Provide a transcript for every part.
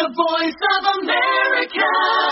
The Voice of America.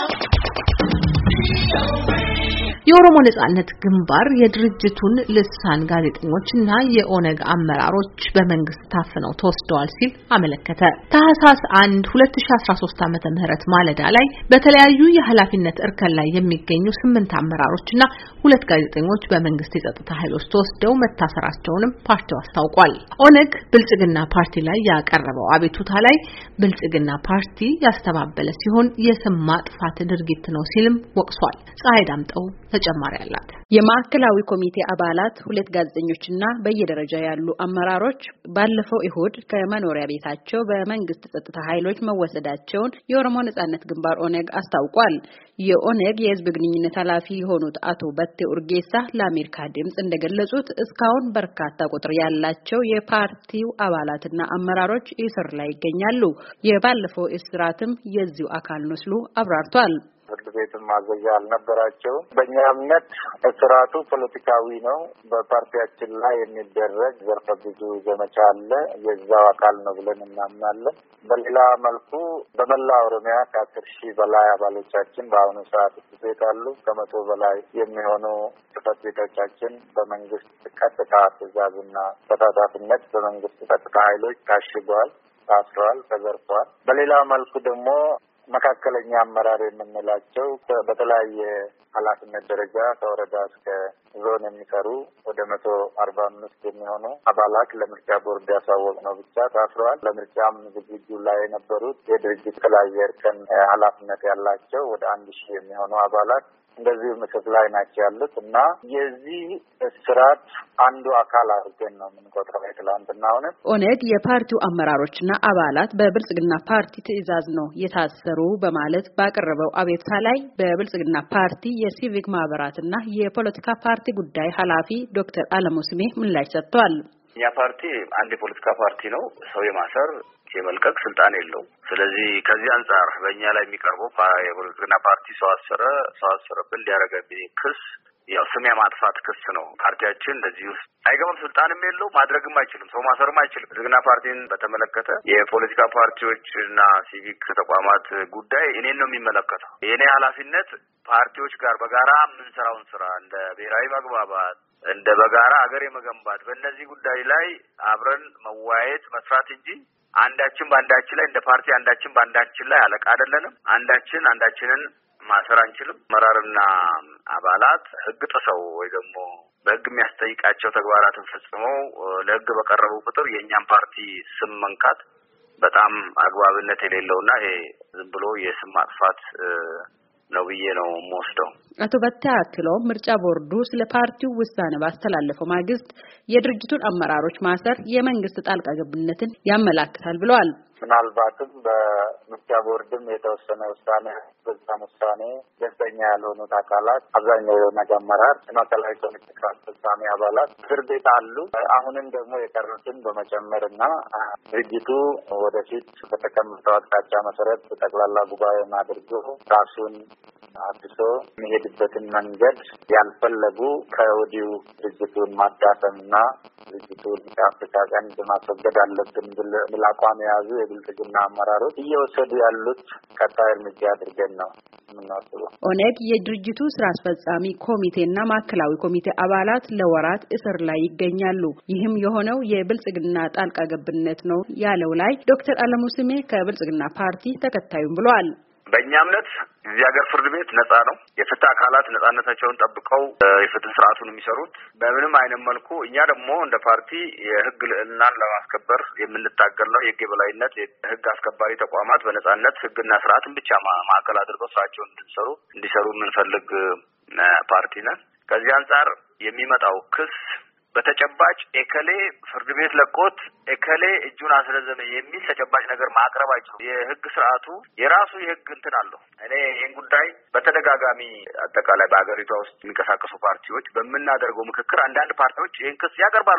የኦሮሞ ነጻነት ግንባር የድርጅቱን ልሳን ጋዜጠኞችና የኦነግ አመራሮች በመንግስት ታፍነው ተወስደዋል ሲል አመለከተ። ታህሳስ 1 2013 ዓመተ ምህረት ማለዳ ላይ በተለያዩ የኃላፊነት እርከን ላይ የሚገኙ 8 አመራሮችና 2 ጋዜጠኞች በመንግስት የጸጥታ ኃይሎች ተወስደው መታሰራቸውንም ፓርቲው አስታውቋል። ኦነግ ብልጽግና ፓርቲ ላይ ያቀረበው አቤቱታ ላይ ብልጽግና ፓርቲ ያስተባበለ ሲሆን የስም ማጥፋት ድርጊት ነው ሲልም ወቅሷል። ፀሐይ ዳምጠው ተጨማሪ አላት። የማዕከላዊ ኮሚቴ አባላት 2 ጋዜጠኞችና በየደረጃ ያሉ አመራሮች ባለፈው እሁድ ከመኖሪያ ቤታቸው በመንግስት ጸጥታ ኃይሎች መወሰዳቸውን የኦሮሞ ነጻነት ግንባር ኦነግ አስታውቋል። የኦነግ የህዝብ ግንኙነት ኃላፊ የሆኑት አቶ በቴ ኡርጌሳ ለአሜሪካ ድምጽ እንደገለጹት እስካሁን በርካታ ቁጥር ያላቸው የፓርቲው አባላትና አመራሮች እስር ላይ ይገኛሉ። የባለፈው እስራትም የዚሁ አካል ነው ሲሉ አብራርቷል። ፍርድ ቤትም ማዘዣ አልነበራቸው። በእኛ እምነት እስራቱ ፖለቲካዊ ነው። በፓርቲያችን ላይ የሚደረግ ዘርፈ ብዙ ዘመቻ አለ። የዛው አካል ነው ብለን እናምናለን። በሌላ መልኩ በመላ ኦሮሚያ ከ10 ሺህ በላይ አባሎቻችን በአሁኑ ሰዓት እስር ቤት አሉ። ከ100 በላይ የሚሆኑ ጽሕፈት ቤቶቻችን በመንግስት ቀጥታ ትዕዛዝና ተሳታፊነት በመንግስት ቀጥታ ኃይሎች ታሽገዋል፣ ታስረዋል፣ ተዘርፈዋል። በሌላ መልኩ ደግሞ መካከለኛ አመራር የምንላቸው በተለያየ ኃላፊነት ደረጃ ከወረዳ እስከ ዞን የሚሰሩ ወደ 145 የሚሆኑ አባላት ለምርጫ ቦርድ ያሳወቅነው ብቻ ታስረዋል። ለምርጫም ዝግጁ ላይ የነበሩት የድርጅት የተለያየ እርከን ኃላፊነት ያላቸው ወደ 1000 የሚሆኑ አባላት እንደዚህ ምስል ላይ ናቸው ያሉት እና የዚህ እስራት አንዱ አካል አድርገን ነው የምንቆጥረው። ትላንትና ኦነግ የፓርቲው አመራሮችና አባላት በብልጽግና ፓርቲ ትዕዛዝ ነው የታሰሩ በማለት ባቀረበው አቤቱታ ላይ በብልጽግና ፓርቲ የሲቪክ ማህበራትና የፖለቲካ ፓርቲ ጉዳይ ኃላፊ ዶክተር አለሙ ስሜ ምላሽ ሰጥቷል። ያ ፓርቲ አንድ የፖለቲካ ፓርቲ ነው። ሰው የማሰር የመልቀቅ ስልጣን የለውም። ስለዚህ ከዚህ አንፃር በእኛ ላይ የሚቀርበው የብልጽግና ፓርቲ ሰው አሰረብን ሊያረጋግጥ ክስ ያው ስም የማጥፋት ክስ ነው። ፓርቲያችን እንደዚህ ውስጥ አይገባም፣ ስልጣንም የለው፣ ማድረግም አይችልም፣ ሰው ማሰርም አይችልም። ብልጽግና ፓርቲን በተመለከተ የፖለቲካ ፓርቲዎችና ሲቪክ ተቋማት ጉዳይ እኔን ነው የሚመለከተው። የኔ ኃላፊነት ፓርቲዎች ጋር በጋራ የምንሰራውን ስራ እንደ ብሔራዊ መግባባት እንደ በጋራ ሀገር የመገንባት በእነዚህ ጉዳይ ላይ አብረን መወያየት መስራት እንጂ አንዳችን በአንዳችን ላይ እንደ ፓርቲ አንዳችን በአንዳችን ላይ አለቃ አይደለንም። አንዳችንን ማሰር አንችልም። አመራርና አባላት ህግ ጥሰው ወይ ደግሞ በህግ የሚያስጠይቃቸው ተግባራትን ፈጽመው ለህግ በቀረቡ ቁጥር የኛን ፓርቲ ስም መንካት በጣም አግባብነት የሌለውና ይሄ ዝም ብሎ የስም ማጥፋት ነው ብዬ ነው የምወስደው። አቶ በታ አክለው ምርጫ ቦርዱ ስለ ፓርቲው ውሳኔ ባስተላለፈው ማግስት የድርጅቱን አመራሮች ማሰር የመንግስት ጣልቃ ገብነትን ያመላክታል ብለዋል። ምናልባትም በምርጫ ቦርድም የተወሰነ ውሳኔ በዛም ውሳኔ ደስተኛ ያልሆኑት አካላት አብዛኛው የኦነግ አመራር ማዕከላዊ ኮሚቴ አስፈጻሚ አባላት እስር ቤት አሉ። አሁንም ደግሞ የቀሩትን በመጨመርና ድርጅቱ ወደፊት በተቀመጠው አቅጣጫ መሰረት ጠቅላላ ጉባኤን አድርጎ ራሱን አድሶ የሚሄድበትን መንገድ ያልፈለጉ ከወዲሁ ድርጅቱን ማዳፈንና ድርጅቱን ከአፍሪካ ቀንድ ማስወገድ አለብን ብል አቋም የያዙ የብልጽግና አመራሮች እየወሰዱ ያሉት ቀጣይ እርምጃ አድርገን ነው የምናስበው። ኦነግ የድርጅቱ ስራ አስፈጻሚ ኮሚቴና ማዕከላዊ ኮሚቴ አባላት ለወራት እስር ላይ ይገኛሉ። ይህም የሆነው የብልጽግና ጣልቃ ገብነት ነው ያለው ላይ ዶክተር አለሙ ስሜ ከብልጽግና ፓርቲ ተከታዩም ብለዋል። በእኛ እምነት እዚህ ሀገር ፍርድ ቤት ነጻ ነው። የፍትህ አካላት ነጻነታቸውን ጠብቀው የፍትህ ስርዓቱን የሚሰሩት በምንም አይነት መልኩ እኛ ደግሞ እንደ ፓርቲ የህግ ልዕልናን ለማስከበር የምንታገል ነው። የህግ የበላይነት የህግ አስከባሪ ተቋማት በነጻነት ህግና ስርዓትን ብቻ ማዕከል አድርገው ስራቸውን እንዲሰሩ የምንፈልግ ፓርቲ ነን። ከዚህ አንጻር የሚመጣው ክስ በተጨባጭ ኤከሌ ፍርድ ቤት ለቆት ኤከሌ እጁን አስረዘመ የሚል ተጨባጭ ነገር ማቅረብ አይችልም። የህግ ስርዓቱ የራሱ የህግ እንትን አለው። እኔ ይህን ጉዳይ በተደጋጋሚ አጠቃላይ በአገሪቷ ውስጥ የሚንቀሳቀሱ ፓርቲዎች በምናደርገው ምክክር አንዳንድ ፓርቲዎች ይህን ክስ ያቀርባሉ።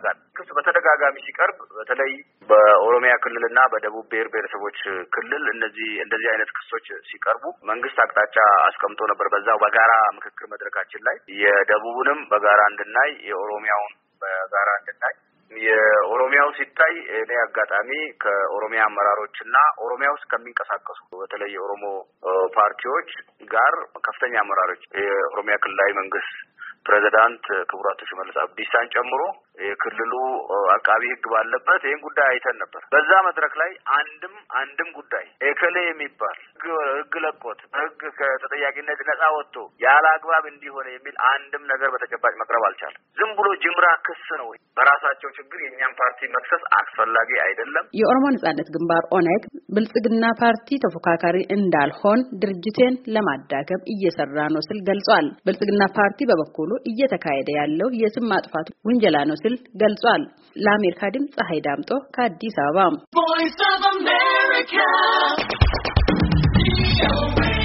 በተደጋጋሚ ሲቀርብ በተለይ በኦሮሚያ ክልልና በደቡብ ብሔር ብሔረሰቦች ክልል እንደዚህ አይነት ክሶች ሲቀርቡ መንግስት አቅጣጫ አስቀምጦ ነበር። በዛው በጋራ ምክክር መድረካችን ላይ የደቡብንም በጋራ እንድናይ የኦሮሚያውን በጋራ እንድናይ የኦሮሚያው ሲታይ እኔ አጋጣሚ ከኦሮሚያ አመራሮችና ኦሮሚያ ውስጥ ከሚንቀሳቀሱ በተለይ የኦሮሞ ፓርቲዎች ጋር ከፍተኛ አመራሮች የኦሮሚያ ክልላዊ መንግስት ፕሬዝዳንት ክቡር አቶ ሽመልስ አብዲሳን ጨምሮ የክልሉ አቃቢ ህግ ባለበት ይሄን ጉዳይ አይተን ነበር። በዛ መድረክ ላይ አንድም ጉዳይ ኤከሌ የሚባል ህግ ለቆት ህግ ከተጠያቂነት ነፃ ወጥቶ ያለ አግባብ እንዲሆነ የሚል አንድም ነገር በተጨባጭ መቅረብ አልቻለም። ዝም ብሎ ጅምራ ክስ ነው። በራሳቸው ችግር የኛን ፓርቲ መክሰስ አስፈላጊ አይደለም። የኦሮሞ ነጻነት ግንባር ኦነግ ብልጽግና ፓርቲ ተፎካካሪ እንዳልሆን ድርጅቴን ለማዳከም እየሰራ ነው ሲል ገልጿል። ብልጽግና ፓርቲ በበኩሉ እየተካሄደ ያለው የስም ማጥፋት ውንጀላ ነው ሲል ገልጿል። ለአሜሪካ ድምፅ ፀሐይ ዳምጦ ከአዲስ አበባ